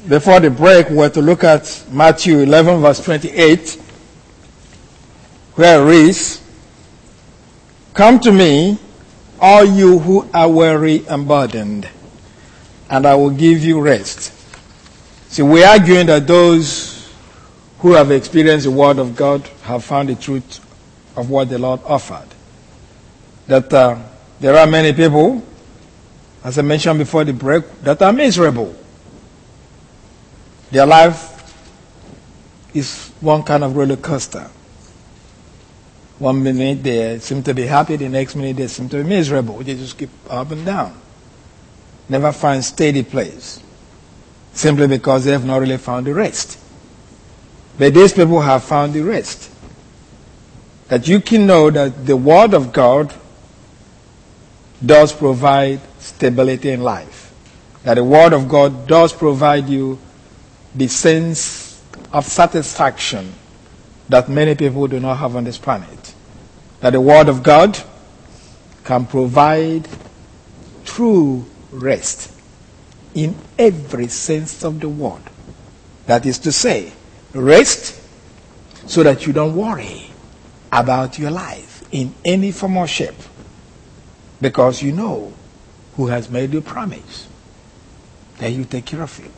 before the break, we're to look at Matthew 11, verse 28, where it reads, "Come to me, all you who are weary and burdened, and I will give you rest." See, we're arguing that those who have experienced the Word of God have found the truth of what the Lord offered. That there are many people, as I mentioned before the break, that are miserable. Their life is one kind of roller coaster. One minute they seem to be happy, the next minute they seem to be miserable. They just keep up and down. Never find steady place. Simply because they have not really found the rest. But these people have found the rest. That you can know that the Word of God does provide stability in life. That the Word of God does provide you the sense of satisfaction that many people do not have on this planet. That the Word of God can provide true rest in every sense of the word. That is to say, rest so that you don't worry about your life in any form or shape, because you know who has made you promise that you take care of you.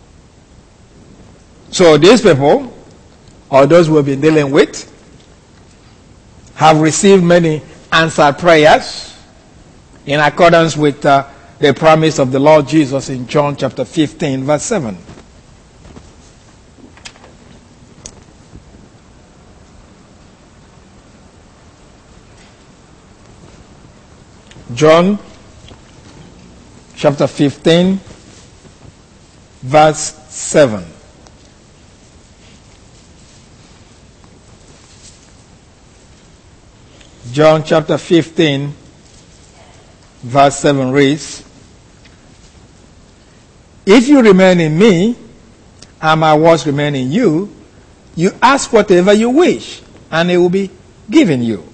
So these people, or those we have been dealing with, have received many answered prayers in accordance with the promise of the Lord Jesus in John chapter 15, verse 7. John chapter 15, verse 7. John chapter 15, verse 7 reads, "If you remain in me, and my words remain in you, you ask whatever you wish, and it will be given you."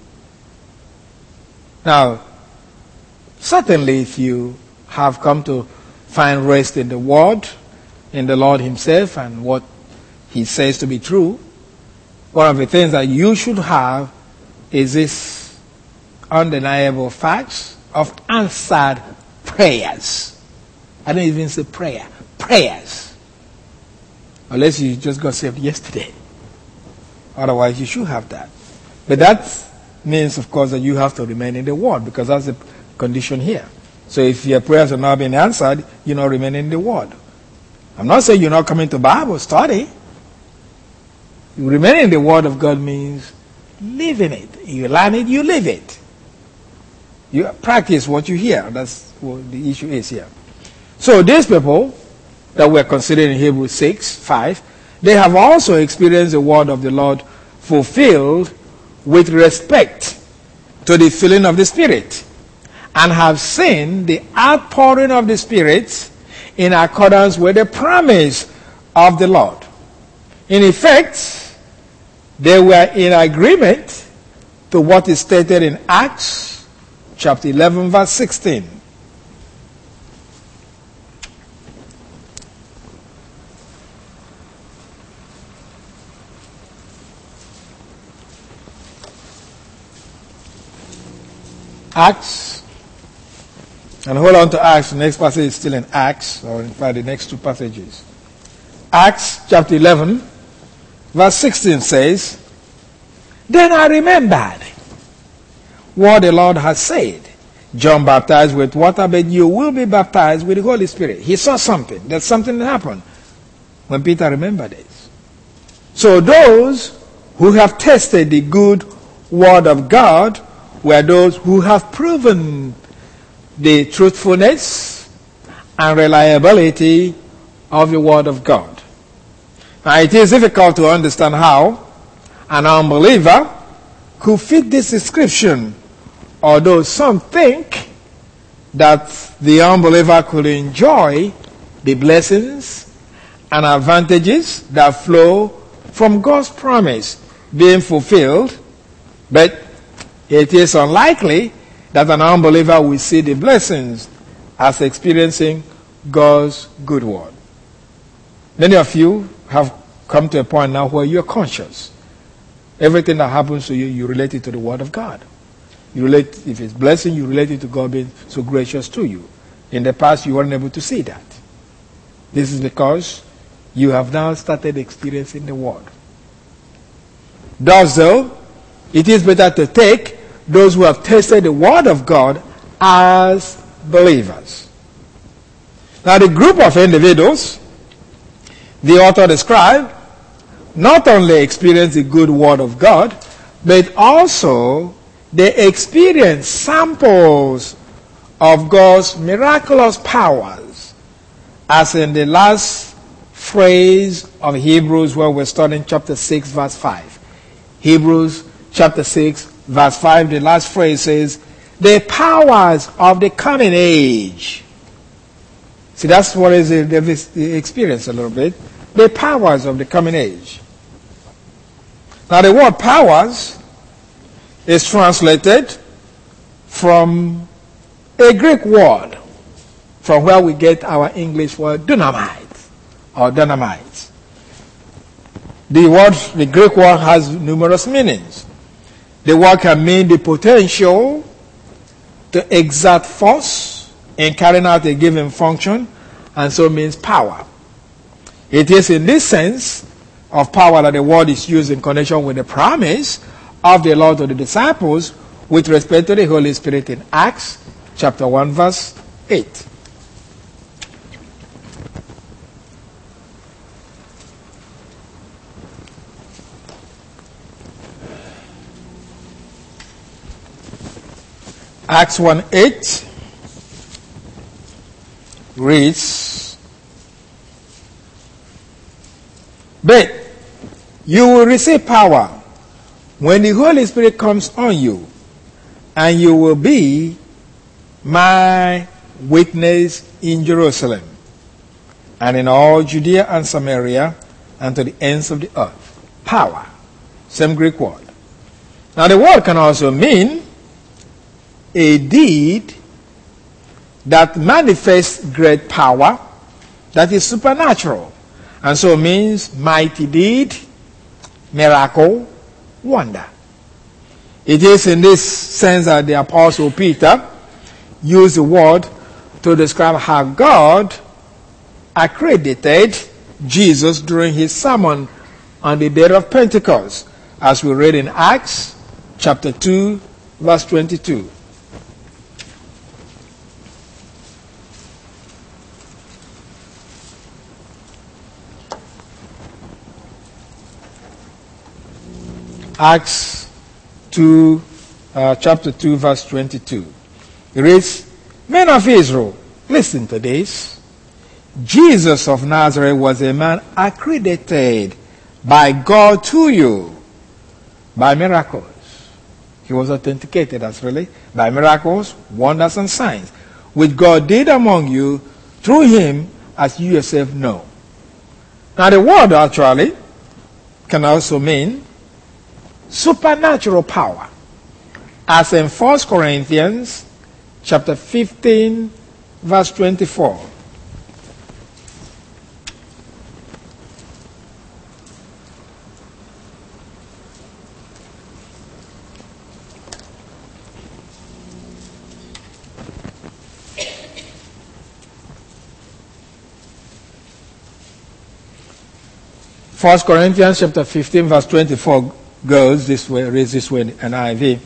Now, certainly if you have come to find rest in the Word, in the Lord Himself, and what He says to be true, one of the things that you should have is this undeniable facts of answered prayers. I don't even say prayer, prayers. Unless you just got saved yesterday. Otherwise, you should have that. But that means, of course, that you have to remain in the Word, because that's the condition here. So if your prayers are not being answered, you're not remaining in the Word. I'm not saying you're not coming to Bible study. You remain in the Word of God means living it. You learn it, you live it. You practice what you hear. That's what the issue is here. So these people that we're considering in Hebrews 6:5, they have also experienced the word of the Lord fulfilled with respect to the filling of the Spirit, and have seen the outpouring of the Spirit in accordance with the promise of the Lord. In effect, they were in agreement to what is stated in Acts chapter 11, verse 16. Acts, and hold on to Acts. The next passage is still in Acts, or in fact the next two passages. Acts chapter 11, verse 16 says, "Then I remembered what the Lord has said. John baptized with water, but you will be baptized with the Holy Spirit." He saw something. There's something that happened when Peter remembered this. So those who have tested the good word of God were those who have proven the truthfulness and reliability of the Word of God. Now, it is difficult to understand how an unbeliever could fit this description, although some think that the unbeliever could enjoy the blessings and advantages that flow from God's promise being fulfilled, but it is unlikely that an unbeliever will see the blessings as experiencing God's good word. Many of you have come to a point now where you're conscious. Everything that happens to you, you relate it to the Word of God. You relate, if it's blessing, you relate it to God being so gracious to you. In the past, you weren't able to see that. This is because you have now started experiencing the Word. Thus, though, it is better to take those who have tasted the Word of God as believers. Now, the group of individuals the author described not only experience the good Word of God, but also they experience samples of God's miraculous powers, as in the last phrase of Hebrews where we're studying chapter 6 verse 5. Hebrews chapter 6 verse 5, the last phrase says, the powers of the coming age. See, that's what is the experience a little bit. The powers of the coming age. Now the word powers is translated from a Greek word, from where we get our English word dynamite or dynamite. The Greek word has numerous meanings. The word can mean the potential to exert force in carrying out a given function, and so means power. It is in this sense of power that the word is used in connection with the promise of the Lord to the disciples with respect to the Holy Spirit in Acts chapter 1 verse 8. Acts 1:8 reads, but you will receive power when the Holy Spirit comes on you, and you will be my witness in Jerusalem, and in all Judea and Samaria, and to the ends of the earth. Power. Same Greek word. Now the word can also mean a deed that manifests great power that is supernatural, and so means mighty deed, miracle, wonder. It is in this sense that the Apostle Peter used the word to describe how God accredited Jesus during his sermon on the day of Pentecost, as we read in Acts chapter 2 verse 22. Acts 2, chapter 2, verse 22. It reads, men of Israel, listen to this. Jesus of Nazareth was a man accredited by God to you by miracles. He was authenticated as really by miracles, wonders, and signs, which God did among you through him, as you yourself know. Now the word actually can also mean supernatural power, as in 1 Corinthians chapter 15 verse 24. First Corinthians chapter 15 verse 24 goes this way, reads this way in NIV.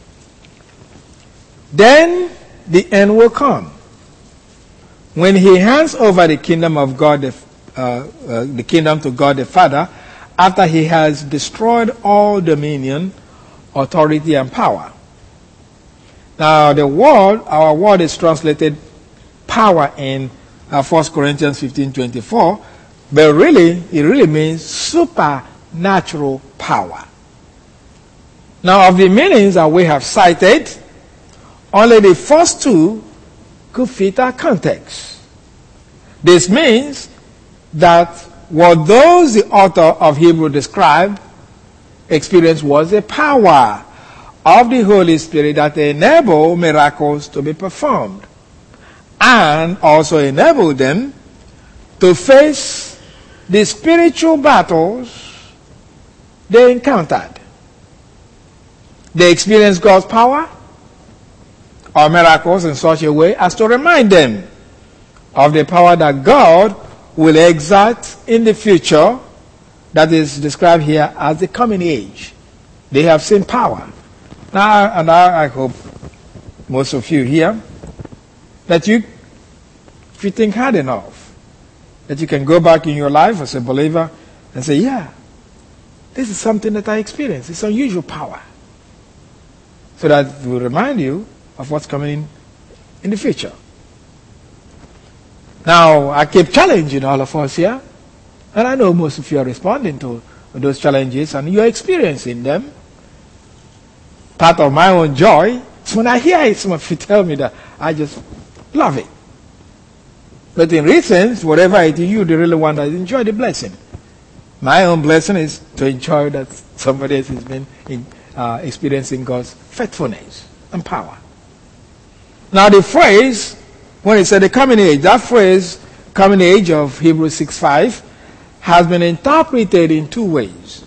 Then the end will come, when he hands over the kingdom of God, the kingdom to God the Father, after he has destroyed all dominion, authority, and power. Now our word is translated power in 1 Corinthians 15:24, but really, it really means supernatural power. Now, of the meanings that we have cited, only the first two could fit our context. This means that what those the author of Hebrew described experienced was the power of the Holy Spirit that enabled miracles to be performed, and also enabled them to face the spiritual battles they encountered. They experienced God's power or miracles in such a way as to remind them of the power that God will exert in the future, that is described here as the coming age. They have seen power. Now, and I hope most of you here, that if you think hard enough, that you can go back in your life as a believer and say, yeah, this is something that I experienced. It's unusual power. So that it will remind you of what's coming in the future. Now, I keep challenging all of us here, and I know most of you are responding to those challenges, and you're experiencing them. Part of my own joy is when I hear it, some of you tell me that I just love it. But in reasons, whatever I do, you the really one that enjoy the blessing. My own blessing is to enjoy that somebody else has been experiencing God's faithfulness and power. Now the phrase, when it said the coming age, that phrase, coming age of Hebrews 6:5, has been interpreted in two ways.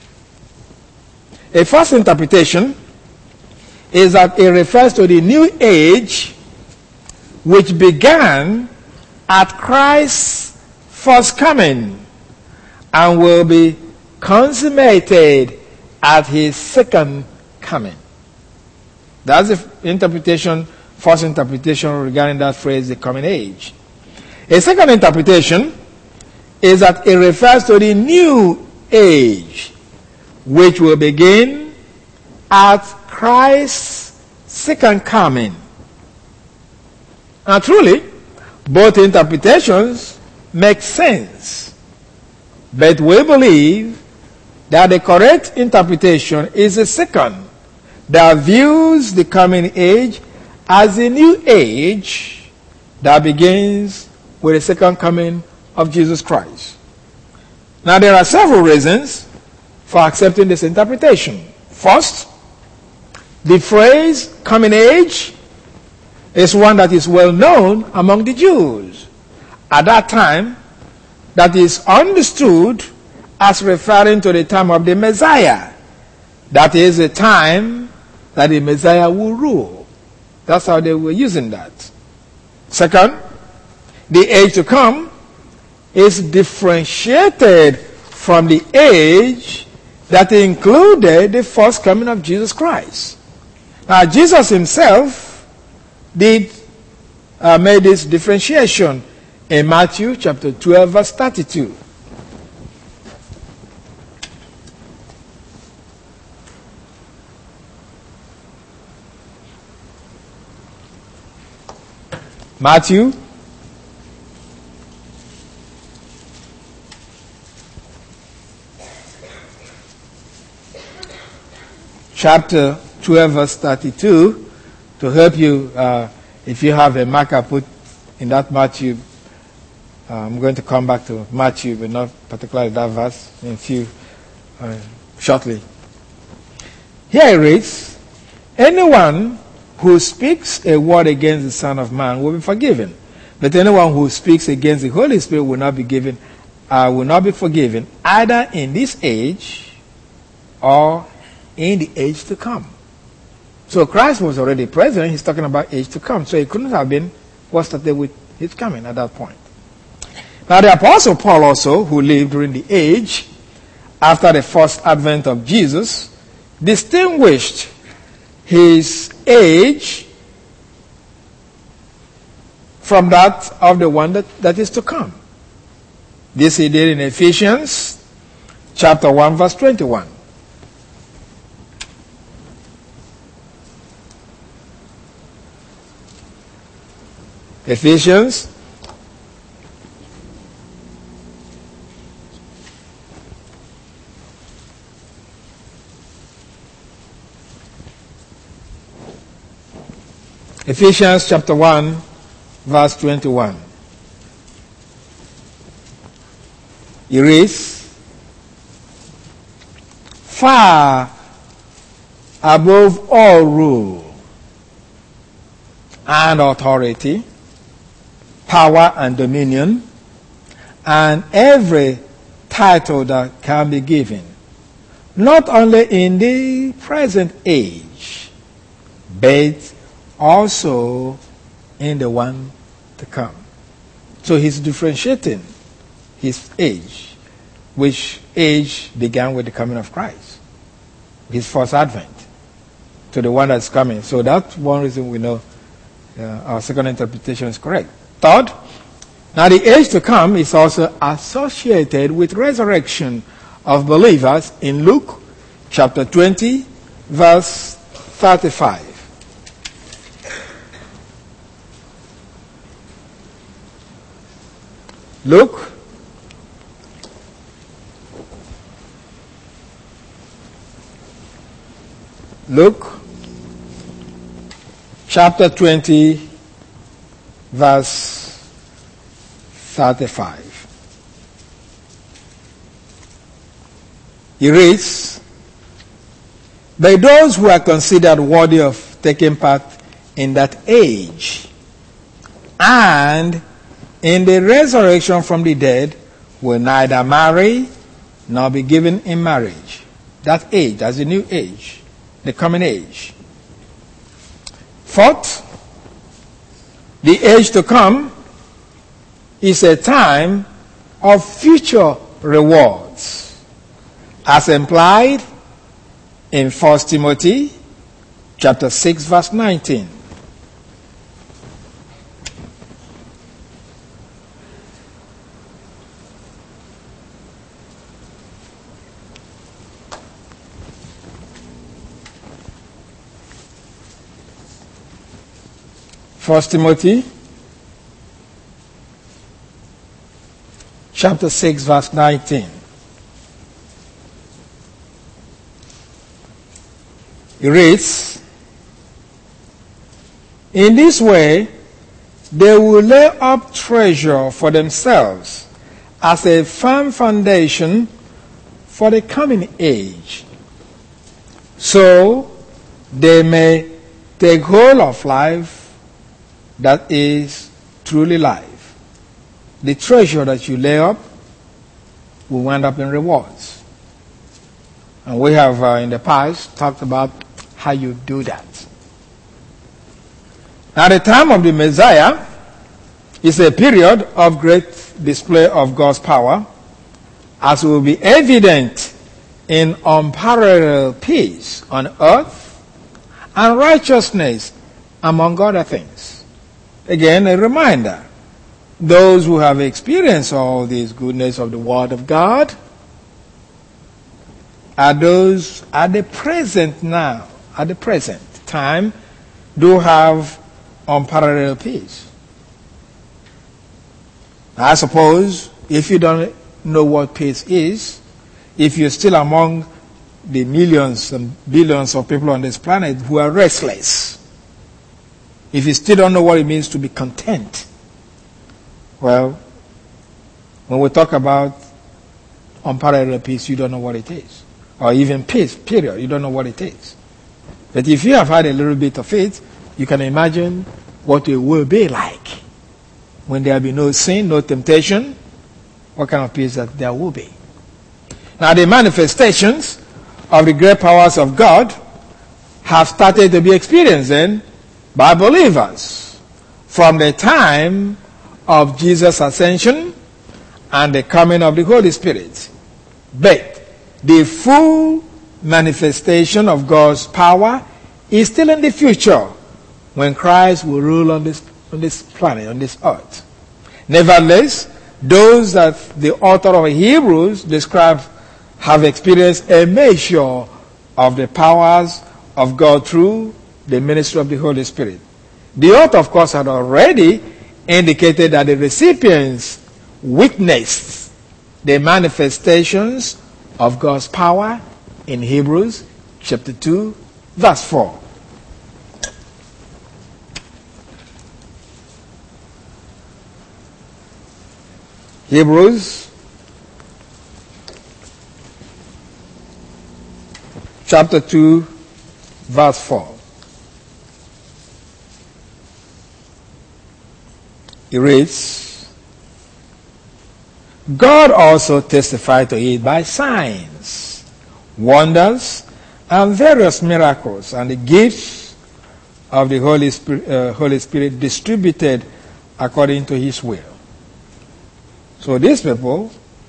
A first interpretation is that it refers to the new age which began at Christ's first coming and will be consummated at his second coming. That's the interpretation, first interpretation regarding that phrase, the coming age. A second interpretation is that it refers to the new age, which will begin at Christ's second coming. Now truly, both interpretations make sense, but we believe that the correct interpretation is the second, that views the coming age as a new age that begins with the second coming of Jesus Christ. Now there are several reasons for accepting this interpretation. First, the phrase coming age is one that is well known among the Jews. At that time, that is understood as referring to the time of the Messiah. That is the time that the Messiah will rule. That's how they were using that. Second, the age to come is differentiated from the age that included the first coming of Jesus Christ. Now, Jesus himself made this differentiation in Matthew chapter 12, verse 32. Matthew chapter 12, verse 32, to help you, if you have a marker put in that Matthew. I'm going to come back to Matthew, but not particularly that verse, in a few, shortly. Here it reads, anyone who speaks a word against the Son of Man will be forgiven, but anyone who speaks against the Holy Spirit will not be forgiven, either in this age or in the age to come. So Christ was already present. He's talking about age to come. So it couldn't have been what started with his coming at that point. Now the Apostle Paul also, who lived during the age after the first advent of Jesus, distinguished his age from that of the one that is to come. This he did in Ephesians chapter 1, verse 21. Ephesians chapter 1, verse 21. It reads, far above all rule and authority, power and dominion, and every title that can be given, not only in the present age, but also in the one to come. So he's differentiating his age, which age began with the coming of Christ, his first advent, to the one that's coming. So that's one reason we know our second interpretation is correct. Third, now the age to come is also associated with resurrection of believers in Luke chapter 20, verse 35. Luke chapter 20, verse 35. He reads, "By those who are considered worthy of taking part in that age and in the resurrection from the dead will neither marry nor be given in marriage." That age, that's the new age, the coming age. Fourth, the age to come is a time of future rewards, as implied in 1 Timothy chapter 6, verse 19. First Timothy chapter 6, verse 19. It reads, "In this way they will lay up treasure for themselves as a firm foundation for the coming age, so they may take hold of life that is truly life." The treasure that you lay up will wind up in rewards. And we have in the past talked about how you do that. Now the time of the Messiah is a period of great display of God's power, as will be evident in unparalleled peace on earth and righteousness among other things. Again, a reminder, those who have experienced all this goodness of the Word of God are those at the present time, do have unparalleled peace. I suppose if you don't know what peace is, if you're still among the millions and billions of people on this planet who are restless, if you still don't know what it means to be content, well, when we talk about unparalleled peace, you don't know what it is. Or even peace, period, you don't know what it is. But if you have had a little bit of it, you can imagine what it will be like when there will be no sin, no temptation, what kind of peace that there will be. Now the manifestations of the great powers of God have started to be experienced then by believers from the time of Jesus' ascension and the coming of the Holy Spirit. But the full manifestation of God's power is still in the future, when Christ will rule on this planet, on this earth. Nevertheless, those that the author of Hebrews describes have experienced a measure of the powers of God through the ministry of the Holy Spirit. The author, of course, had already indicated that the recipients witnessed the manifestations of God's power in Hebrews chapter 2, verse 4. Hebrews chapter 2, verse 4. It reads, God also testified to it by signs, wonders, and various miracles, and the gifts of the Holy Spirit distributed according to his will. So these people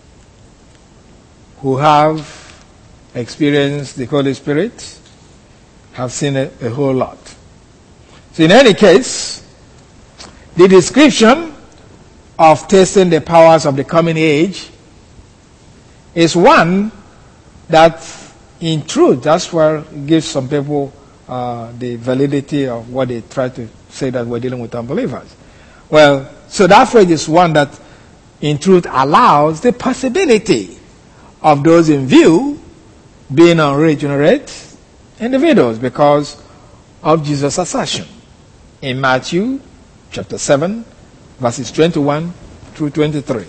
who have experienced the Holy Spirit have seen a whole lot. So in any case, the description of tasting the powers of the coming age is one that, in truth, that's where it gives some people the validity of what they try to say that we're dealing with unbelievers. Well, so that phrase is one that, in truth, allows the possibility of those in view being unregenerate individuals because of Jesus' assertion in Matthew chapter 7, verses 21 through 23.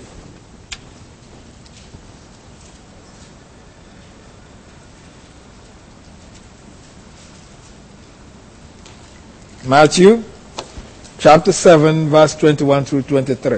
Matthew chapter 7, verse 21 through 23.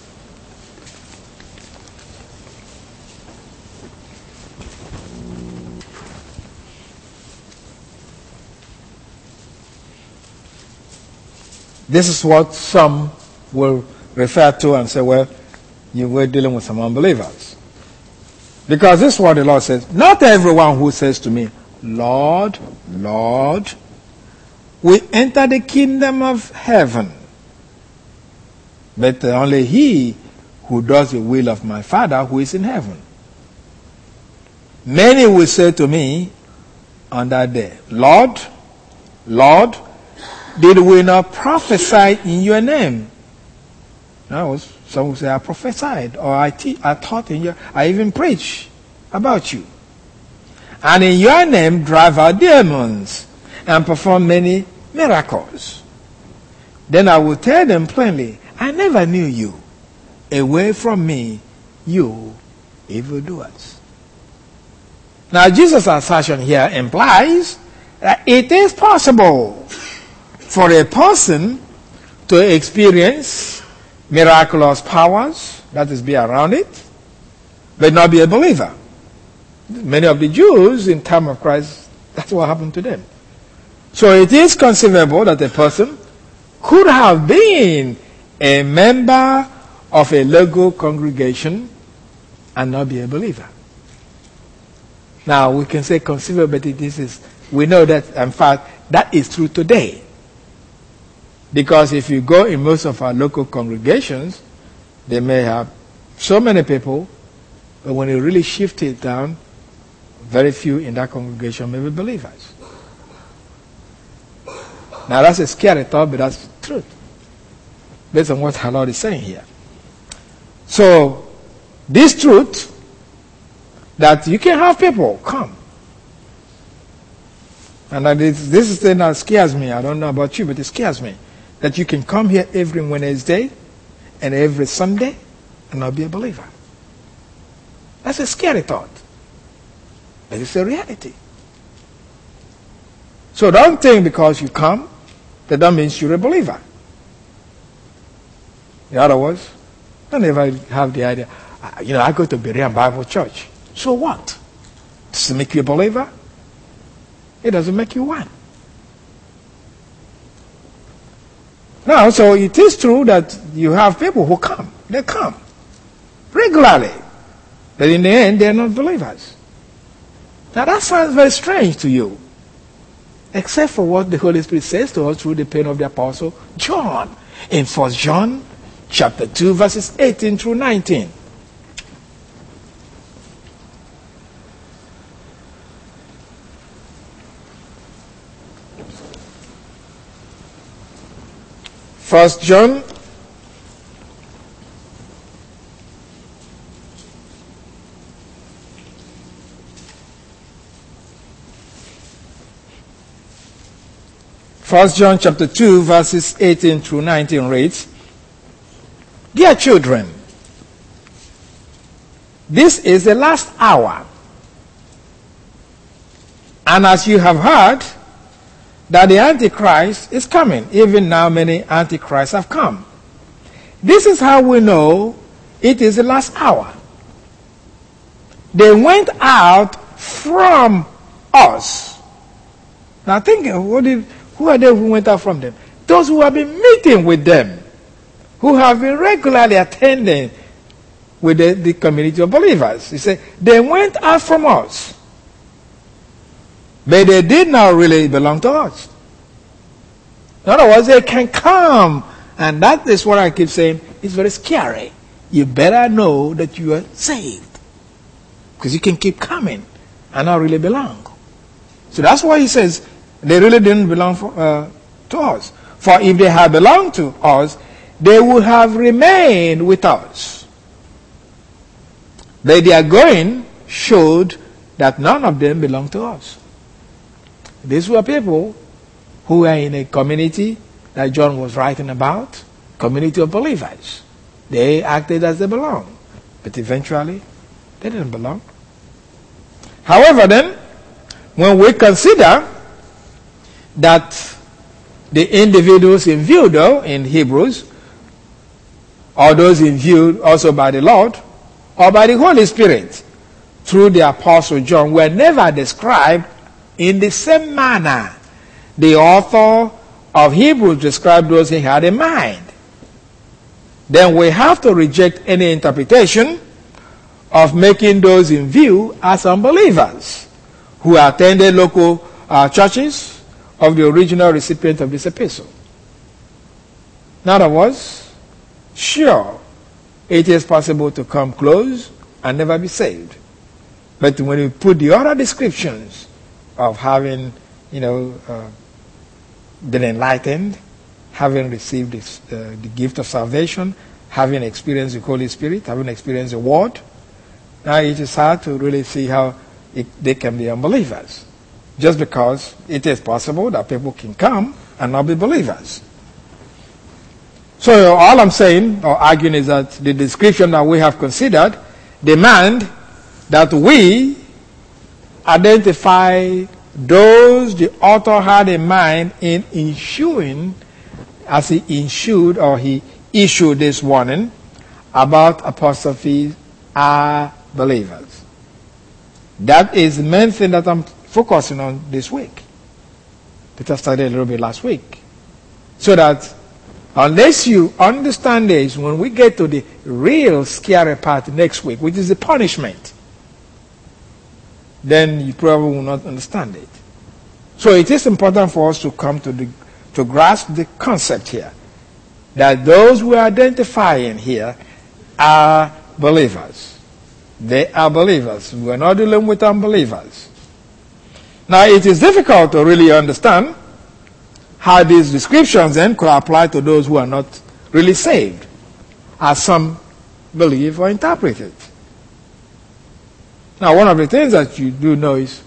This is what some will refer to and say, well, you were dealing with some unbelievers. Because this is what the Lord says. Not everyone who says to me, Lord, Lord, will enter the kingdom of heaven, but only he who does the will of my Father who is in heaven. Many will say to me on that day, Lord, Lord, did we not prophesy in your name? Some will say, I prophesied, or I taught in your, I even preach about you. And in your name drive out demons and perform many miracles. Then I will tell them plainly, I never knew you. Away from me, you evildoers. Now Jesus' assertion here implies that it is possible for a person to experience miraculous powers, that is, be around it, but not be a believer. Many of the Jews in time of Christ, that's what happened to them. So it is conceivable that a person could have been a member of a local congregation and not be a believer. Now we can say conceivable, but we know that in fact that is true today. Because if you go in most of our local congregations, they may have so many people, but when you really shift it down, very few in that congregation may be believers. Now that's a scary thought, but that's the truth, based on what our Lord is saying here. So, this truth, that you can have people come. And this is the thing that scares me. I don't know about you, but it scares me. That you can come here every Wednesday and every Sunday and not be a believer. That's a scary thought. But it's a reality. So don't think because you come, that means you're a believer. In other words, don't ever have the idea, I go to Berean Bible Church. So what? Does it make you a believer? It doesn't make you one. Now, so it is true that you have people who come. They come regularly. But in the end, they're not believers. Now, that sounds very strange to you. Except for what the Holy Spirit says to us through the pen of the Apostle John. In 1 John chapter 2, verses 18 through 19. First John chapter 2, verses 18 through 19 reads, Dear children, this is the last hour. And as you have heard that the Antichrist is coming, even now many Antichrists have come. This is how we know it is the last hour. They went out from us. Now think, who are they who went out from them? Those who have been meeting with them, who have been regularly attending with the community of believers. He said, they went out from us. But they did not really belong to us. In other words, they can come. And that is what I keep saying. It's very scary. You better know that you are saved. Because you can keep coming and not really belong. So that's why he says they really didn't belong to us. For if they had belonged to us, they would have remained with us. But their going showed that none of them belonged to us. These were people who were in a community that John was writing about, community of believers. They acted as they belonged, but eventually they didn't belong. However, then, when we consider that the individuals in view, though, in Hebrews, or those in view also by the Lord, or by the Holy Spirit, through the Apostle John, were never described in the same manner the author of Hebrews described those he had in mind, then we have to reject any interpretation of making those in view as unbelievers who attended local churches of the original recipient of this epistle. In other words, sure, it is possible to come close and never be saved. But when you put the other descriptions of having, been enlightened, having received the gift of salvation, having experienced the Holy Spirit, having experienced the Word, now it is hard to really see how they can be unbelievers. Just because it is possible that people can come and not be believers. So all I'm saying or arguing is that the description that we have considered demand that we identify those the author had in mind in issuing, as he issued or he issued this warning about apostrophes are believers. That is the main thing that I'm focusing on this week. That I studied a little bit last week. So that unless you understand this, when we get to the real scary part next week, which is the punishment, then you probably will not understand it. So it is important for us to come to grasp the concept here, that those we are identifying here are believers. They are believers. We are not dealing with unbelievers. Now it is difficult to really understand how these descriptions then could apply to those who are not really saved, as some believe or interpret it. Now, one of the things that you do know is,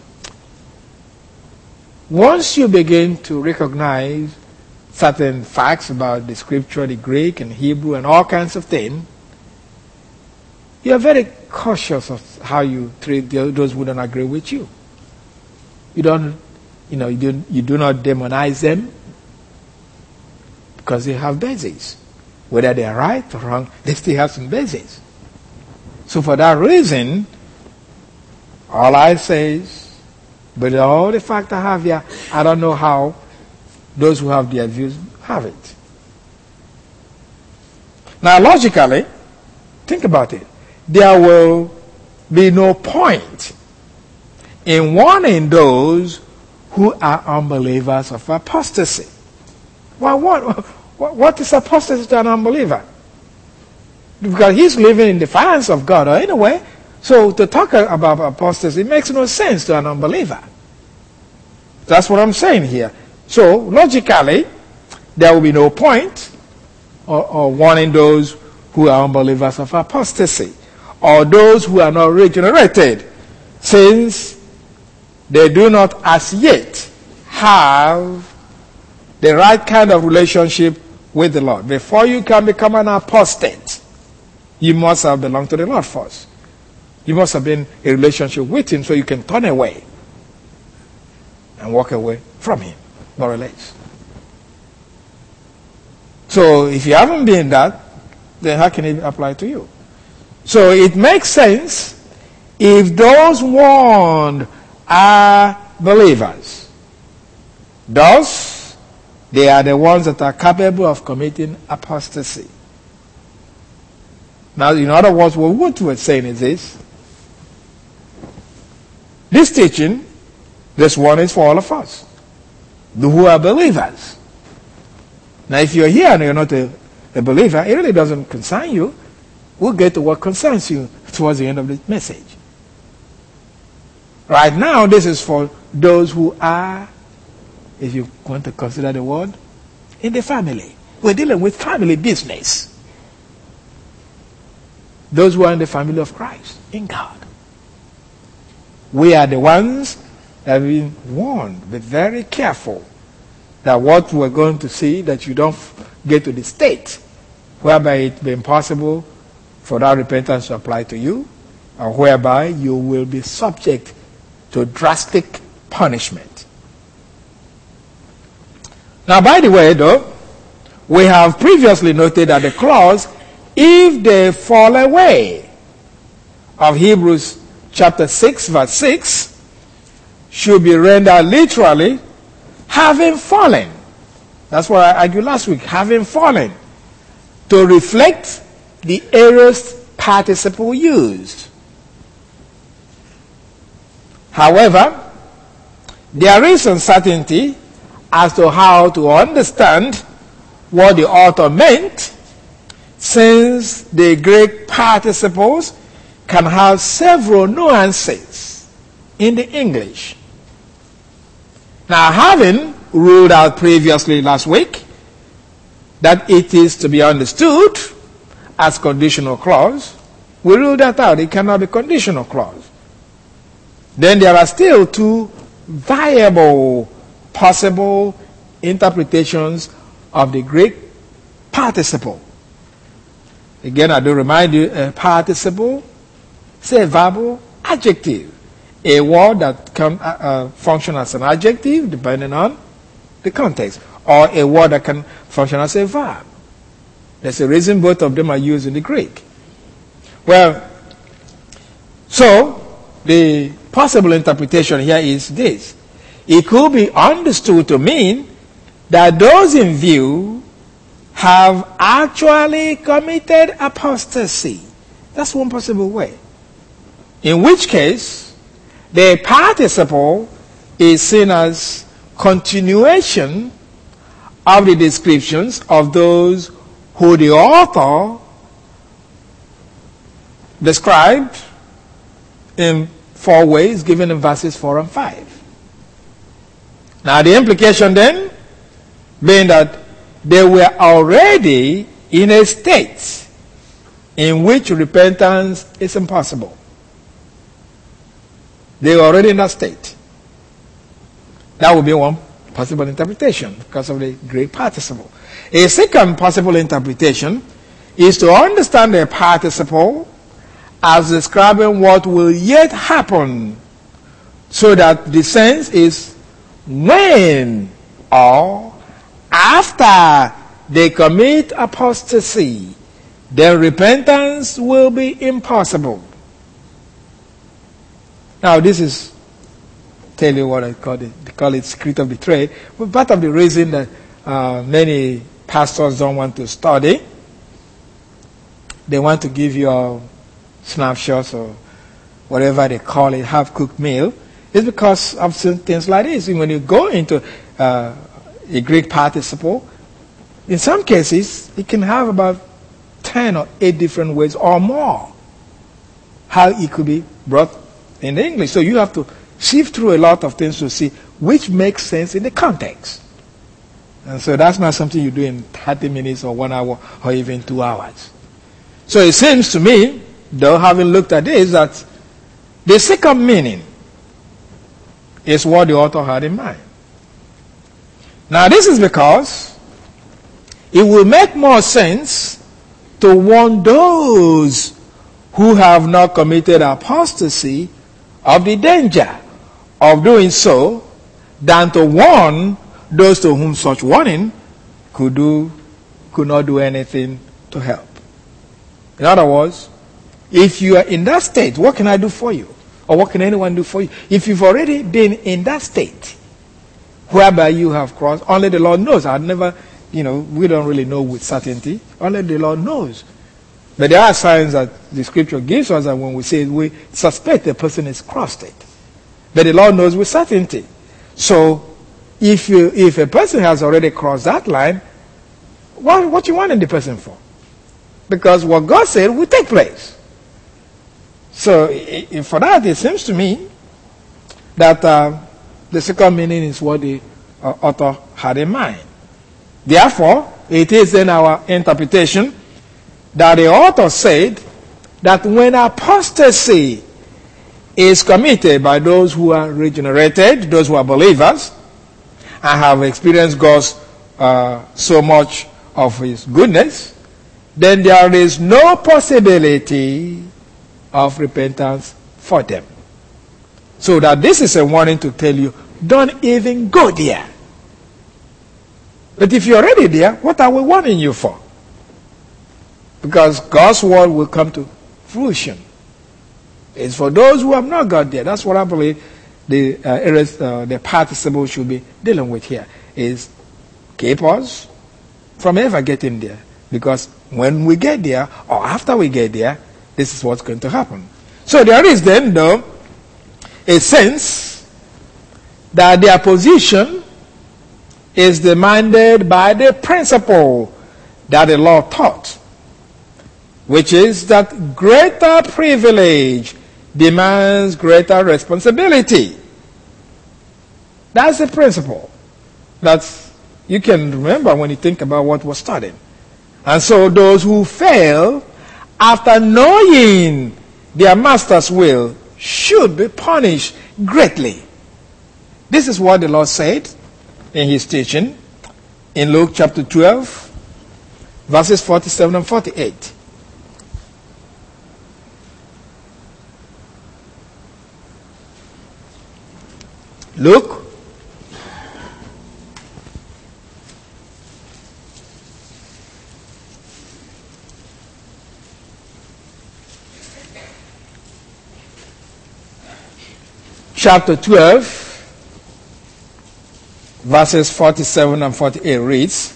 once you begin to recognize certain facts about the scripture, the Greek and Hebrew and all kinds of things, you are very cautious of how you treat those who don't agree with you. You do not demonize them because they have bases. Whether they are right or wrong, they still have some bases. So for that reason, all I say is, but all the fact I have here, I don't know how those who have their views have it. Now logically, think about it. There will be no point in warning those who are unbelievers of apostasy. Well, what is apostasy to an unbeliever? Because he's living in defiance of God anyway. So to talk about apostasy makes no sense to an unbeliever. That's what I'm saying here. So logically, there will be no point or warning those who are unbelievers of apostasy, or those who are not regenerated, since they do not as yet have the right kind of relationship with the Lord. Before you can become an apostate, you must have belonged to the Lord first. You must have been in a relationship with Him so you can turn away and walk away from Him, more or less. So if you haven't been that, then how can it apply to you? So it makes sense if those warned are believers. Thus, they are the ones that are capable of committing apostasy. Now, in other words, what we're saying is this. This teaching, this one is for all of us who are believers. Now, if you're here and you're not a believer, it really doesn't concern you. We'll get to what concerns you towards the end of the message. Right now, this is for those who are, if you want to consider the word, in the family. We're dealing with family business. Those who are in the family of Christ, in God. We are the ones that have been warned. Be very careful that what we're going to see, that you don't get to the state whereby it be impossible for that repentance to apply to you, or whereby you will be subject to drastic punishment. Now, by the way, though, we have previously noted that the clause, if they fall away, of Hebrews chapter 6, verse 6, should be rendered literally, having fallen. That's what I argued last week, having fallen, to reflect the aorist participle used. However, there is uncertainty as to how to understand what the author meant, since the Greek participles can have several nuances in the English. Now, having ruled out previously last week that it is to be understood as conditional clause, we ruled that out. It cannot be conditional clause. Then there are still two viable possible interpretations of the Greek participle. Again, I do remind you, a participle, say a verbal adjective. A word that can function as an adjective depending on the context, or a word that can function as a verb. There's a reason both of them are used in the Greek. Well, so the possible interpretation here is this. It could be understood to mean that those in view have actually committed apostasy. That's one possible way. In which case, the participle is seen as continuation of the descriptions of those who the author described in 4 ways given in verses 4 and 5. Now the implication then being that they were already in a state in which repentance is impossible. They were already in that state. That would be one possible interpretation because of the Greek participle. A second possible interpretation is to understand the participle as describing what will yet happen, so that the sense is when or after they commit apostasy, then repentance will be impossible. Now this is, tell you what I call it, they call it secret of the trade. But part of the reason that many pastors don't want to study, they want to give you snapshots or whatever they call it, half-cooked meal, is because of things like this. When you go into a Greek participle, in some cases, it can have about 10 or 8 different ways or more how it could be brought in English. So you have to sift through a lot of things to see which makes sense in the context. And so that's not something you do in 30 minutes or 1 hour or even 2 hours. So it seems to me, though, having looked at this, that the second meaning is what the author had in mind. Now this is because it will make more sense to warn those who have not committed apostasy of the danger of doing so than to warn those to whom such warning could not do anything to help. In other words, if you are in that state, what can I do for you? Or what can anyone do for you? If you've already been in that state, whereby you have crossed, only the Lord knows. I've never, we don't really know with certainty. Only the Lord knows. But there are signs that the scripture gives us that when we say we suspect the person has crossed it. But the Lord knows with certainty. So, if a person has already crossed that line, what you wanting the person for? Because what God said will take place. So, for that, it seems to me that the second meaning is what the author had in mind. Therefore, it is in our interpretation that the author said that when apostasy is committed by those who are regenerated, those who are believers, and have experienced God's so much of His goodness, then there is no possibility of repentance for them. So that this is a warning to tell you, don't even go there. But if you're already there, what are we warning you for? Because God's word will come to fruition. It's for those who have not got there. That's what I believe the participle should be dealing with here, is keep us from ever getting there. Because when we get there, or after we get there, this is what's going to happen. So there is then, though, a sense that their position is demanded by the principle that the law taught, which is that greater privilege demands greater responsibility. That's the principle that you can remember when you think about what was studied. And so those who fail after knowing their master's will should be punished greatly. This is what the Lord said in His teaching in Luke chapter 12, verses 47 and 48. Luke chapter 12, verses 47 and 48 reads,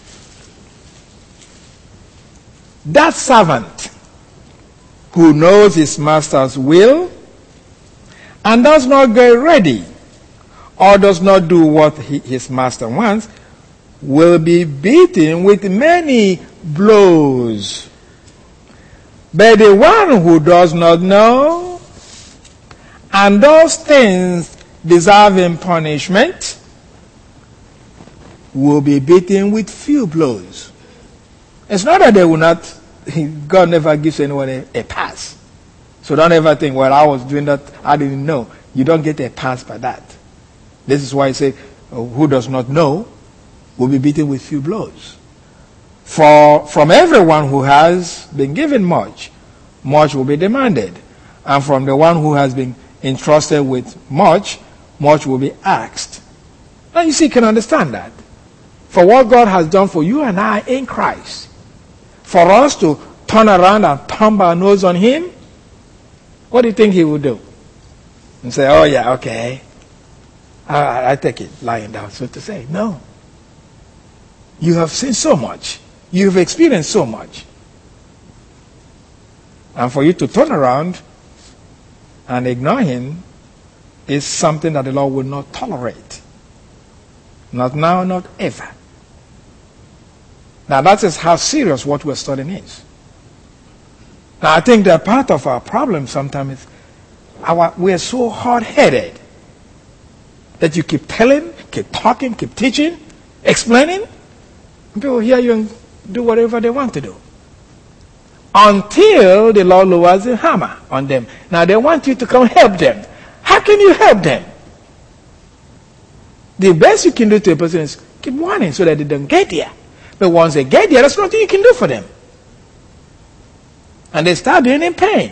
that servant who knows his master's will and does not get ready or does not do what his master wants will be beaten with many blows. But the one who does not know and those things deserving punishment will be beaten with few blows. It's not that they will not, God never gives anyone a pass. So don't ever think, well, I was doing that, I didn't know. You don't get a pass by that. This is why I say, who does not know will be beaten with few blows. For from everyone who has been given much, much will be demanded. And from the one who has been entrusted with much, much will be asked. Now you see, you can understand that. For what God has done for you and I in Christ, for us to turn around and thumb our nose on Him, what do you think He will do? And say, oh yeah, okay, I take it lying down, so to say. No. You have seen so much. You've experienced so much. And for you to turn around and ignore Him is something that the Lord will not tolerate. Not now, not ever. Now that is how serious what we're studying is. Now I think that part of our problem sometimes is we're so hard-headed that you keep telling, keep talking, keep teaching, explaining. People hear you and do whatever they want to do. Until the Lord lowers the hammer on them. Now they want you to come help them. How can you help them? The best you can do to a person is keep warning so that they don't get there. But once they get there, there's nothing you can do for them. And they start being in pain.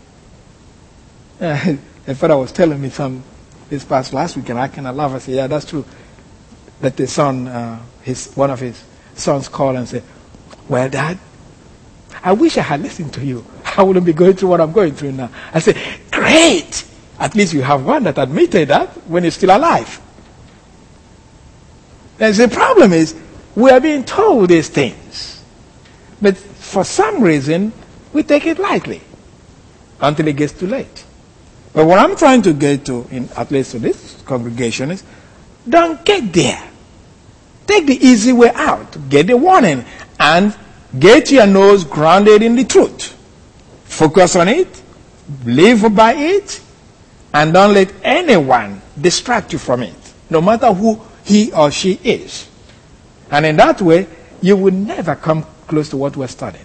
A father was telling me this past last week, and I kind of laugh. I said, yeah, that's true. That the son, one of his sons called and said, well, Dad, I wish I had listened to you. I wouldn't be going through what I'm going through now. I say, great! At least you have one that admitted that when he's still alive. And the problem is, we are being told these things. But for some reason, we take it lightly until it gets too late. But what I'm trying to get to, at least to this congregation, is don't get there. Take the easy way out. Get the warning. And get your nose grounded in the truth. Focus on it. Live by it. And don't let anyone distract you from it. No matter who he or she is. And in that way, you will never come close to what we're studying.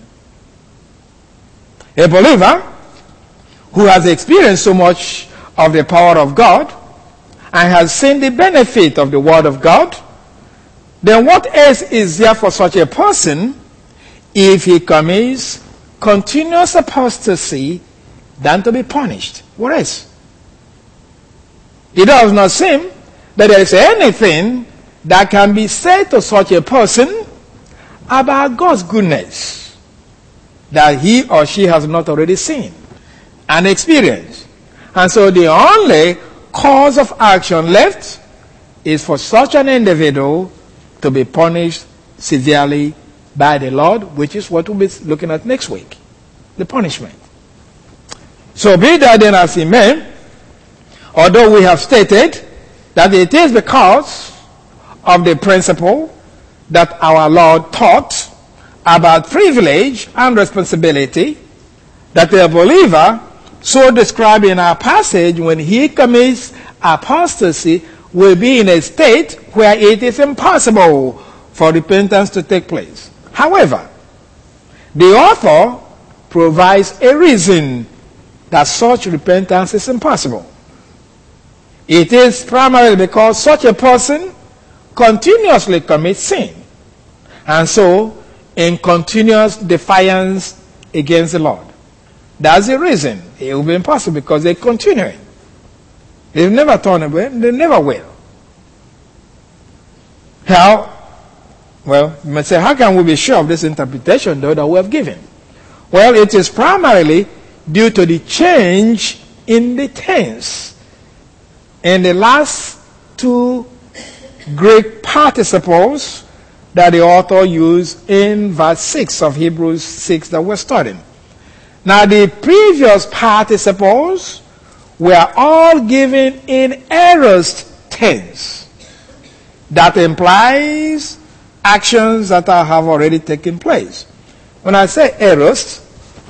A believer who has experienced so much of the power of God and has seen the benefit of the Word of God, then what else is there for such a person if he commits continuous apostasy than to be punished? What else? It does not seem that there is anything that can be said to such a person about God's goodness that he or she has not already seen and experienced. And so the only course of action left is for such an individual to be punished severely by the Lord, which is what we'll be looking at next week, the punishment. So be that then as it may, although we have stated that it is because of the principle that our Lord taught about privilege and responsibility that a believer, so described in our passage, when he commits apostasy, will be in a state where it is impossible for repentance to take place. However, the author provides a reason that such repentance is impossible. It is primarily because such a person continuously commits sin, and so in continuous defiance against the Lord. That's the reason. It will be impossible because they're continuing. They've never turned away. They never will. Well, you might say, how can we be sure of this interpretation, though, that we have given? Well, it is primarily due to the change in the tense. In the last two Greek participles that the author used in verse 6 of Hebrews 6 that we're studying. Now, the previous participles were all given in aorist tense. That implies actions that have already taken place. When I say aorist,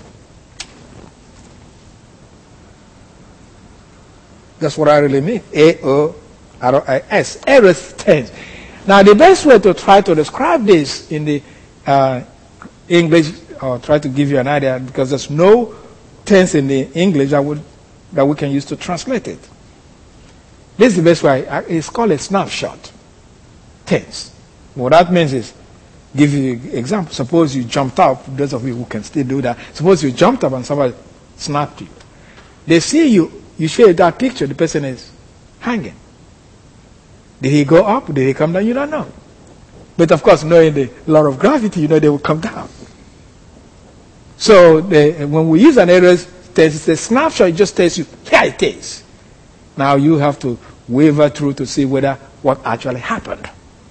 that's what I really mean. A-O-R-I-S. Aorist tense. Now, the best way to try to describe this in the English, or try to give you an idea, because there's no tense in the English that we can use to translate it. This is the best way. It's called a snapshot tense. What that means is, give you an example. Suppose you jumped up. Those of you who can still do that. Suppose you jumped up and somebody snapped you. They see you. You share that picture. The person is hanging. Did he go up? Did he come down? You don't know. But of course, knowing the law of gravity, you know they will come down. So when we use an aorist tense, it's a snapshot. It just tells you, here it is. Now you have to waver through to see whether what actually happened.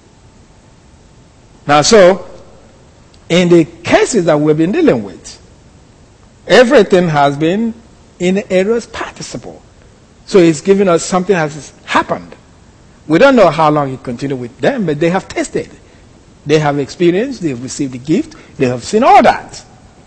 Now, so in the cases that we've been dealing with, everything has been in the aorist participle. So it's giving us something has happened. We don't know how long it continued with them, but they have tested. They have experienced, they have received the gift, they have seen all that.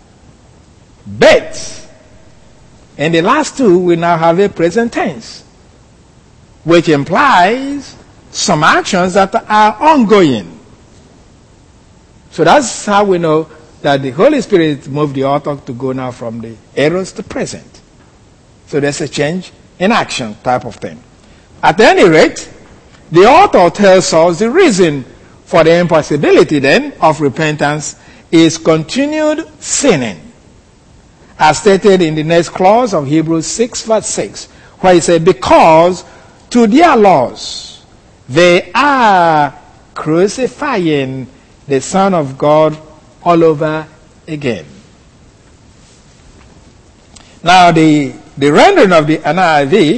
But in the last two, we now have a present tense, which implies some actions that are ongoing. So that's how we know that the Holy Spirit moved the author to go now from the aorist to present. So there's a change in action type of thing. At any rate, the author tells us the reason for the impossibility then of repentance is continued sinning. As stated in the next clause of Hebrews 6 verse 6, where he said, because to their laws they are crucifying the Son of God all over again. Now, the rendering of the NIV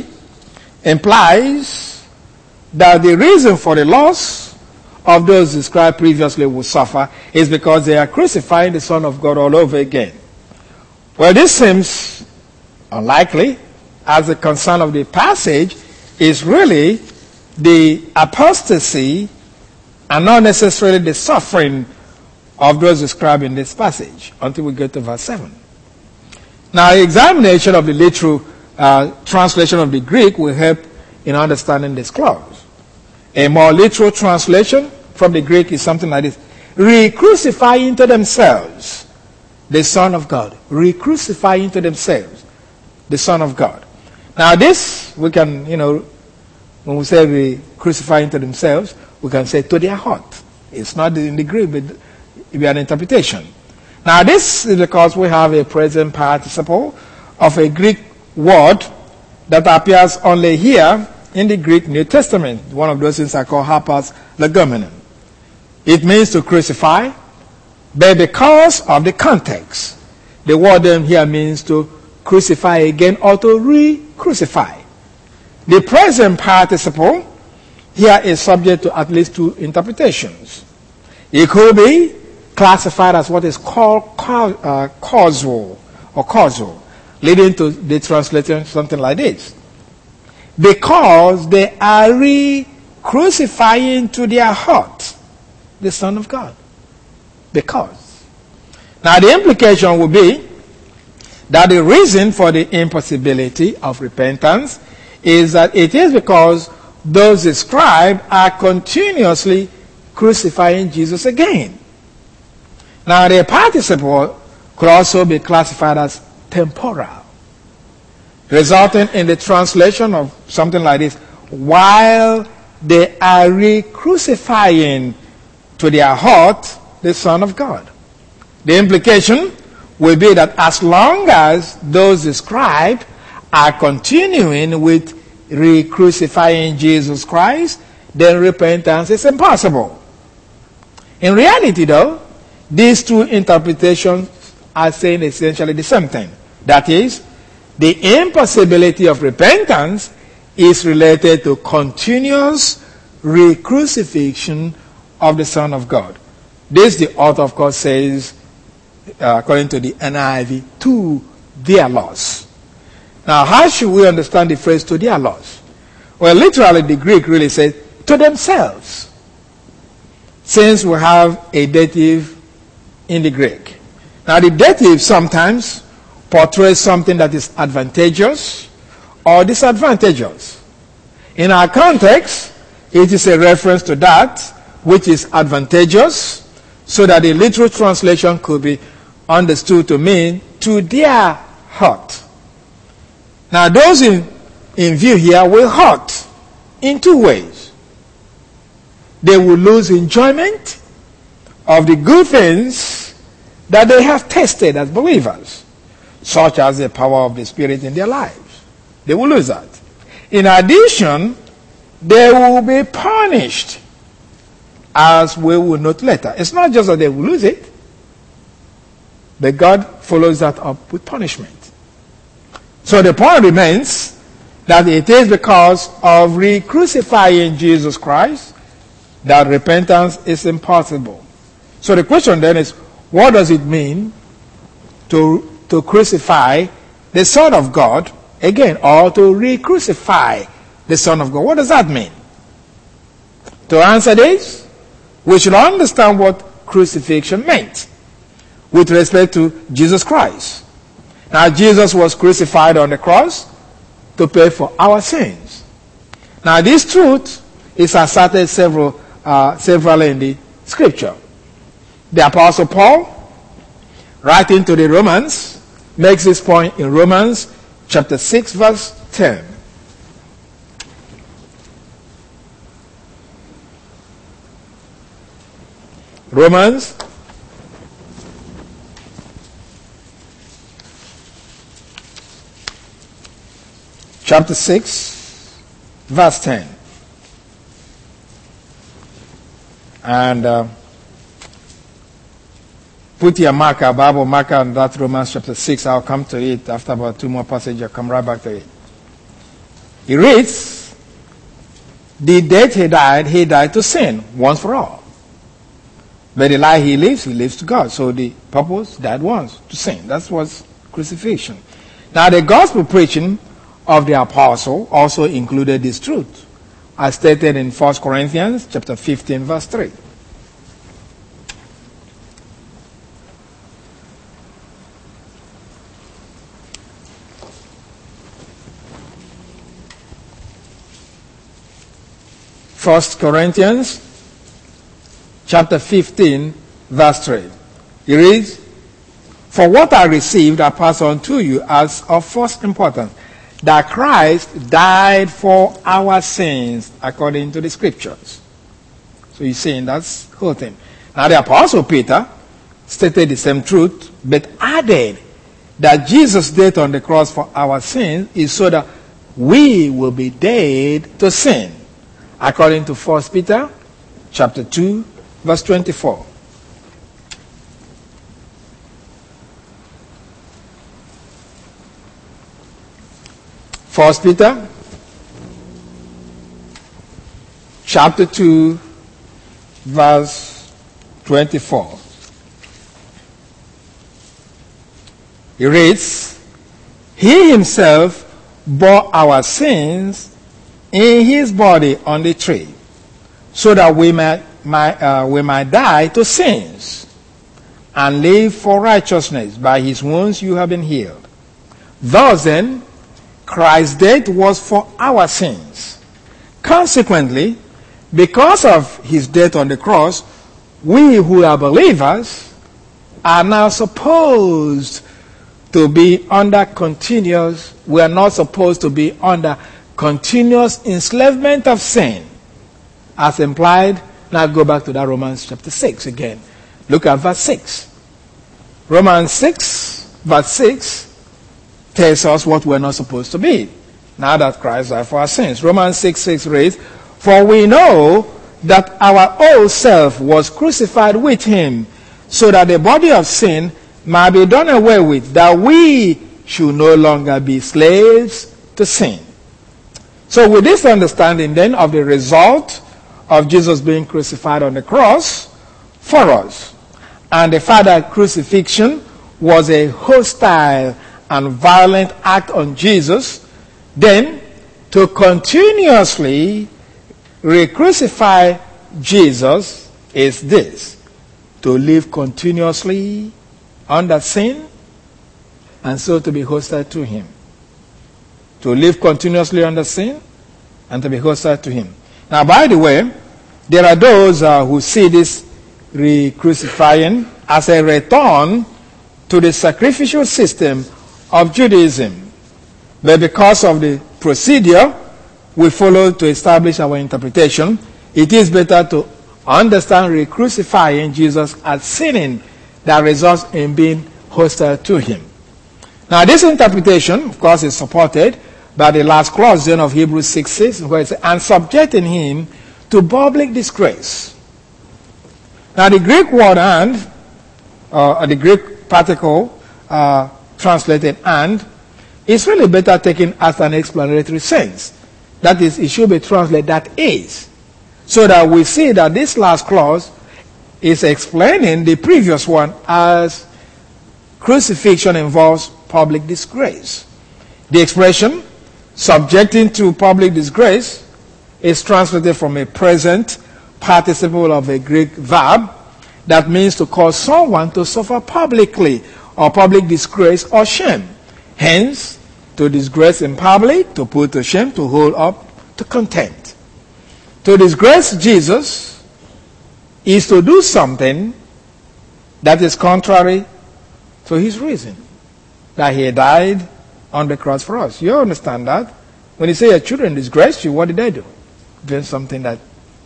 implies that the reason for the loss of those described previously will suffer is because they are crucifying the Son of God all over again. Well, this seems unlikely, as the concern of the passage is really the apostasy and not necessarily the suffering of those described in this passage until we get to verse 7. Now, examination of the literal translation of the Greek will help in understanding this clause. A more literal translation from the Greek is something like this: re-crucifying to themselves the Son of God. Re-crucifying to themselves the Son of God. Now this, we can, when we say re-crucifying to themselves, we can say to their heart. It's not in the Greek, but it will be an interpretation. Now this is because we have a present participle of a Greek word that appears only here in the Greek New Testament. One of those things I call harpos legomenon. It means to crucify, but because of the context, the word here means to crucify again or to re-crucify. The present participle here is subject to at least two interpretations. It could be classified as what is called causal, leading to the translation something like this: because they are re-crucifying to their heart the Son of God. Because. Now the implication would be that the reason for the impossibility of repentance is that it is because those described are continuously crucifying Jesus again. Now the participle could also be classified as temporal, resulting in the translation of something like this: while they are re-crucifying to their heart the Son of God. The implication will be that as long as those described are continuing with re-crucifying Jesus Christ, then repentance is impossible. In reality, though, these two interpretations are saying essentially the same thing. That is, the impossibility of repentance is related to continuous re-crucifixion of the Son of God. This, the author, of course, says, according to the NIV, to their loss. Now, how should we understand the phrase to their loss? Well, literally, the Greek really says to themselves, since we have a dative in the Greek. Now, the dative sometimes portrays something that is advantageous or disadvantageous. In our context, it is a reference to that which is advantageous, so that the literal translation could be understood to mean to their heart. Now, those in view here will hurt in two ways. They will lose enjoyment of the good things that they have tasted as believers, such as the power of the Spirit in their lives. They will lose that. In addition, they will be punished, as we will note later. It's not just that they will lose it, but God follows that up with punishment. So the point remains that it is because of re-crucifying Jesus Christ that repentance is impossible. So the question then is, what does it mean to crucify the Son of God again, or to re-crucify the Son of God? What does that mean? To answer this, we should understand what crucifixion meant with respect to Jesus Christ. Now, Jesus was crucified on the cross to pay for our sins. Now, this truth is asserted severally in the Scripture. The Apostle Paul, writing to the Romans, makes this point in Romans chapter 6, verse 10. Romans chapter 6, verse 10. And Put your marker, Bible marker on that Romans chapter 6. I'll come to it after about 2 more passages. I'll come right back to it. He reads, the death he died to sin once for all. But the life he lives to God. So the purpose died once to sin. That's what's crucifixion. Now the gospel preaching of the apostle also included this truth, as stated in 1 Corinthians chapter 15, verse 3. First Corinthians chapter 15, verse 3. He reads, for what I received I pass on to you as of first importance, that Christ died for our sins according to the scriptures. So he's saying that's the whole thing. Now the apostle Peter stated the same truth, but added that Jesus' death on the cross for our sins is so that we will be dead to sin, according to 1 Peter chapter 2, verse 24. First Peter chapter 2, verse 24. He reads, he himself bore our sins in his body on the tree, so that we might die to sins and live for righteousness. By his wounds you have been healed. Thus then, Christ's death was for our sins. Consequently, because of his death on the cross, we who are believers are now supposed to be under continuous, we are not supposed to be under continuous enslavement of sin, as implied. Now go back to that Romans chapter 6 again. Look at verse 6. Romans 6, verse 6 tells us what we're not supposed to be, now that Christ died for our sins. Romans 6:6 reads, for we know that our old self was crucified with him, so that the body of sin might be done away with, that we should no longer be slaves to sin. So with this understanding then of the result of Jesus being crucified on the cross for us, and the fact that crucifixion was a hostile and violent act on Jesus, then to continuously re-crucify Jesus is this: to live continuously under sin and so to be hostile to him. To live continuously under sin and to be hostile to him. Now, by the way, there are those who see this re-crucifying as a return to the sacrificial system of Judaism. But because of the procedure we follow to establish our interpretation, it is better to understand re-crucifying Jesus as sinning that results in being hostile to him. Now, this interpretation, of course, is supported by the last clause then of Hebrews 6:6, where it says, and subjecting him to public disgrace. Now, the Greek word and, the Greek particle translated and, is really better taken as an explanatory sense. That is, it should be translated that is. So that we see that this last clause is explaining the previous one as crucifixion involves public disgrace. The expression subjecting to public disgrace is translated from a present participle of a Greek verb that means to cause someone to suffer publicly or public disgrace or shame. Hence, to disgrace in public, to put to shame, to hold up to contempt. To disgrace Jesus is to do something that is contrary to his reason, that he died on the cross for us. You understand that? When you say your children disgraced you, what did they do? Doing something that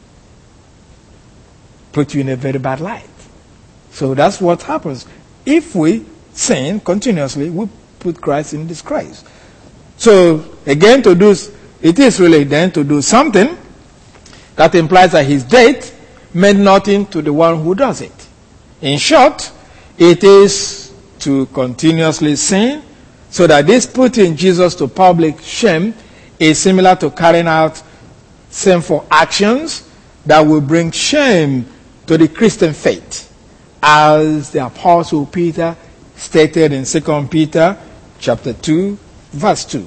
put you in a very bad light. So that's what happens. If we sin continuously, we put Christ in disgrace. So again, it is really then to do something that implies that his death meant nothing to the one who does it. In short, It is to continuously sin, so that this putting Jesus to public shame is similar to carrying out sinful actions that will bring shame to the Christian faith, as the Apostle Peter stated in 2 Peter chapter 2, verse 2.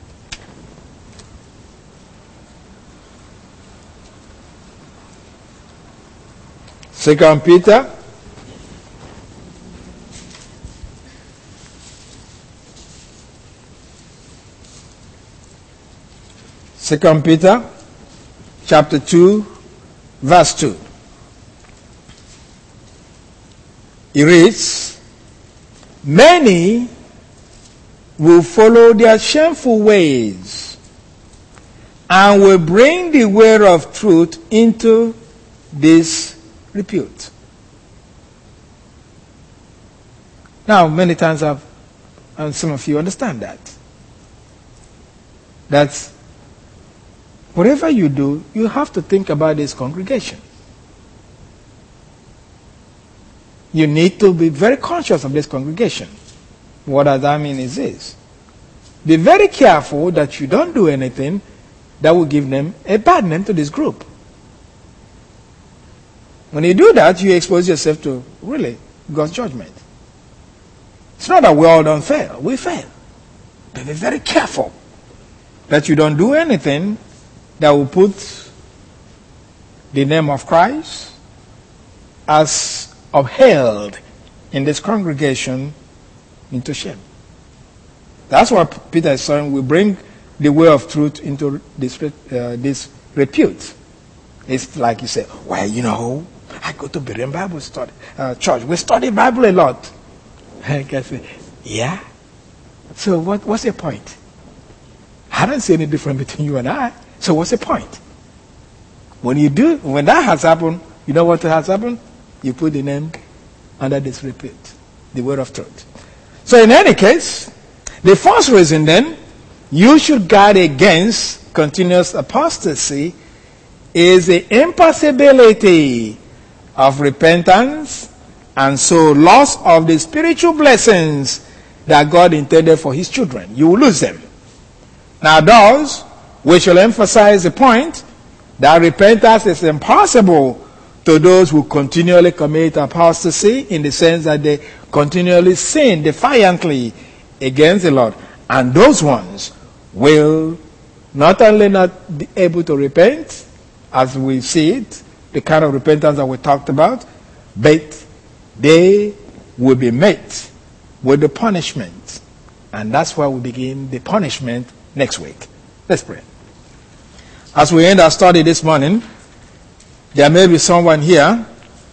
Second Peter chapter 2, verse 2. It reads, many will follow their shameful ways and will bring the word of truth into disrepute. Now, many times and some of you understand that. That's whatever you do, you have to think about this congregation. You need to be very conscious of this congregation. What does that mean is this. Be very careful that you don't do anything that will give them a bad name to this group. When you do that, you expose yourself to really God's judgment. It's not that we all don't fail. We fail. But be very careful that you don't do anything that will put the name of Christ as upheld in this congregation into shame. That's what Peter is saying. We bring the way of truth into this repute. It's like you say, well, I go to Berean Bible study church. We study Bible a lot. And I can say, yeah. So what's the point? I don't see any difference between you and I. So what's the point? When that has happened, you know what has happened? You put the name under disrepute, the word of truth. So in any case, the first reason then, you should guard against continuous apostasy is the impossibility of repentance and so loss of the spiritual blessings that God intended for his children. You will lose them. Now thus, we shall emphasize the point that repentance is impossible to those who continually commit apostasy, in the sense that they continually sin defiantly against the Lord. And those ones will not only not be able to repent, as we see it, the kind of repentance that we talked about, but they will be met with the punishment. And that's why we begin the punishment next week. Let's pray. As we end our study this morning, there may be someone here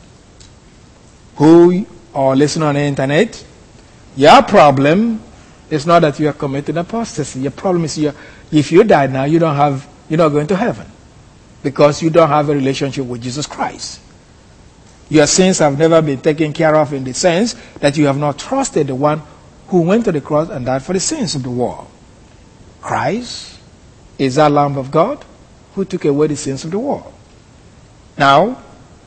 who are listening on the internet. Your problem is not that you are committing apostasy. Your problem is if you die now, you're not going to heaven, because you don't have a relationship with Jesus Christ. Your sins have never been taken care of, in the sense that you have not trusted the one who went to the cross and died for the sins of the world. Christ is that Lamb of God who took away the sins of the world. Now,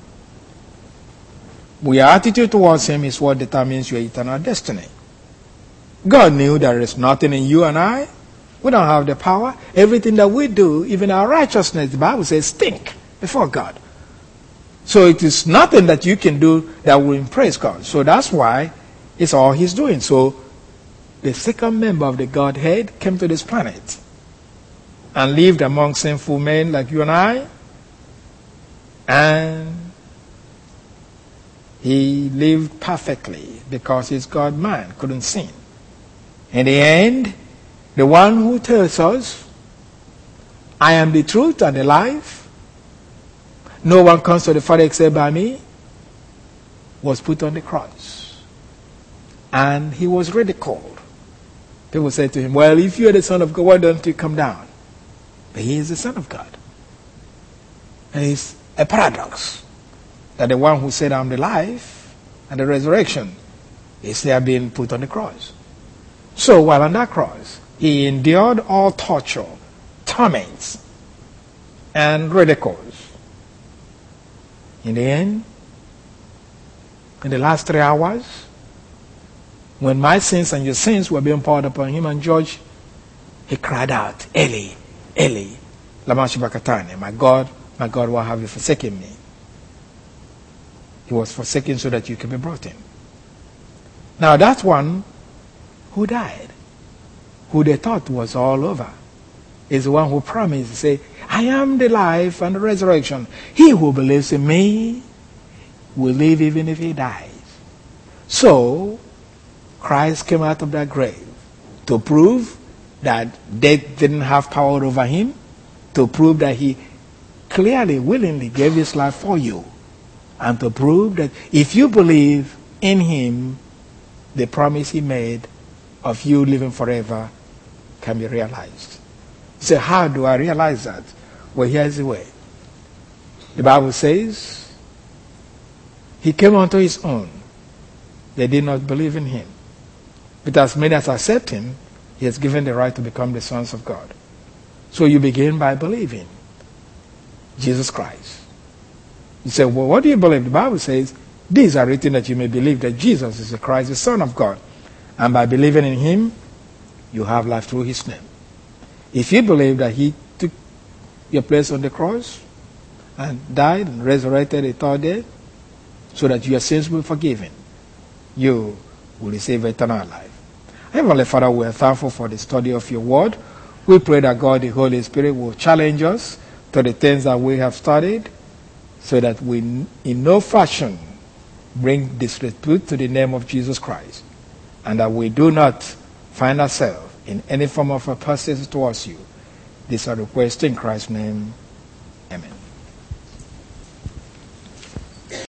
your attitude towards him is what determines your eternal destiny. God knew there is nothing in you and I. We don't have the power. Everything that we do, even our righteousness, the Bible says, stink before God. So it is nothing that you can do that will impress God. So that's why it's all he's doing. So the second member of the Godhead came to this planet and lived among sinful men like you and I. And he lived perfectly because he's God-man, couldn't sin. In the end, the one who tells us, I am the truth and the life, no one comes to the Father except by me, was put on the cross. And he was ridiculed. People said to him, well, if you are the Son of God, why don't you come down? But he is the Son of God. And it's a paradox that the one who said, I'm the life and the resurrection, is there being put on the cross. So while on that cross, he endured all torture, torments, and ridicules. In the end, in the last 3 hours, when my sins and your sins were being poured upon him and George, he cried out, Eli, Eli, lama sabachthani, my God, why have you forsaken me? He was forsaken so that you can be brought in. Now that one who died, who they thought was all over, is the one who promised to say, I am the life and the resurrection. He who believes in me will live even if he dies. So, Christ came out of that grave to prove that death didn't have power over him, to prove that he clearly, willingly gave his life for you, and to prove that if you believe in him, the promise he made of you living forever can be realized. So how do I realize that? Well, here's the way. The Bible says, he came unto his own. They did not believe in him. But as many as accept him, he has given the right to become the sons of God. So you begin by believing Jesus Christ. You say, well, what do you believe? The Bible says, these are written that you may believe that Jesus is the Christ, the Son of God. And by believing in him, you have life through his name. If you believe that he took your place on the cross and died and resurrected the third day so that your sins will be forgiven, you will receive eternal life. Heavenly Father, we are thankful for the study of your word. We pray that God, the Holy Spirit, will challenge us to the things that we have studied so that we in no fashion bring disrepute to the name of Jesus Christ, and that we do not find ourselves in any form of apostasy towards you. This is a request in Christ's name.